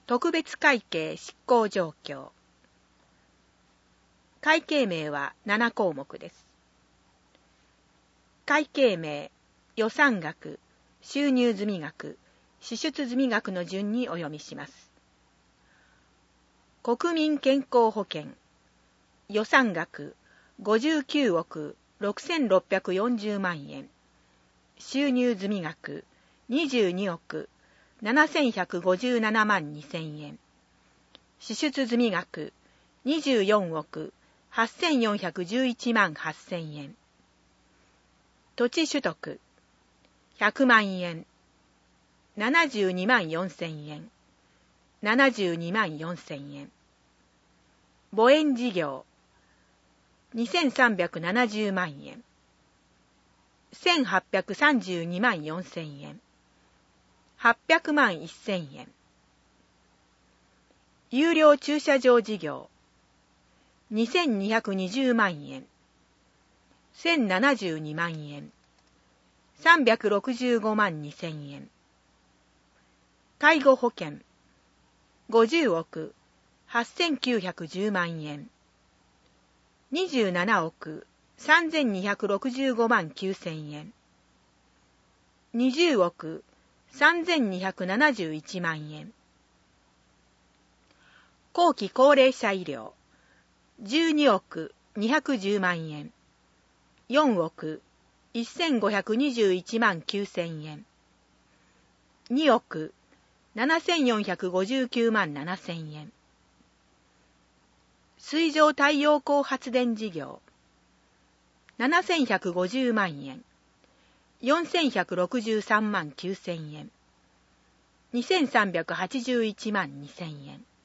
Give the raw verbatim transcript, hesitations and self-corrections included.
特別会計執行状況。会計名はなな項目です。会計名、予算額、収入済額、支出済額の順にお読みします。国民健康保険、予算額ごじゅうきゅうおくろくせんろっぴゃくよんじゅうまんえん、収入済額にじゅうにおくななせんひゃくごじゅうななまんにせんえん、支出済額にじゅうよんおくはっせんよんひゃくじゅういちまんはっせんえん、土地取得ひゃくまんえん、ななじゅうにまんよんせんえん、ななじゅうにまんよんせんえん、墓園事業にせんさんびゃくななじゅうまんえん、せんはっぴゃくさんじゅうにまんよんせんえん、はっぴゃくまんせんえん、有料駐車場事業にせんにひゃくにじゅうまんえん、せんななじゅうにまんえん、さんびゃくろくじゅうごまんにせんえん、介護保険ごじゅうおくはっせんきゅうひゃくじゅうまんえん、にじゅうななおくさんぜんにひゃくろくじゅうごまんきゅうせんえん、にじゅうおくさんぜんにひゃくななじゅういちまんえん、後期高齢者医療じゅうにおくにひゃくじゅうまんえん、よんおくせんごひゃくにじゅういちまんきゅうせんえん、におくななせんよんひゃくごじゅうきゅうまんななせんえん、水上太陽光発電事業ななせんひゃくごじゅうまんえん、よんせんひゃくろくじゅうさんまんきゅうせんえん、にせんさんびゃくはちじゅういちまんにせんえん、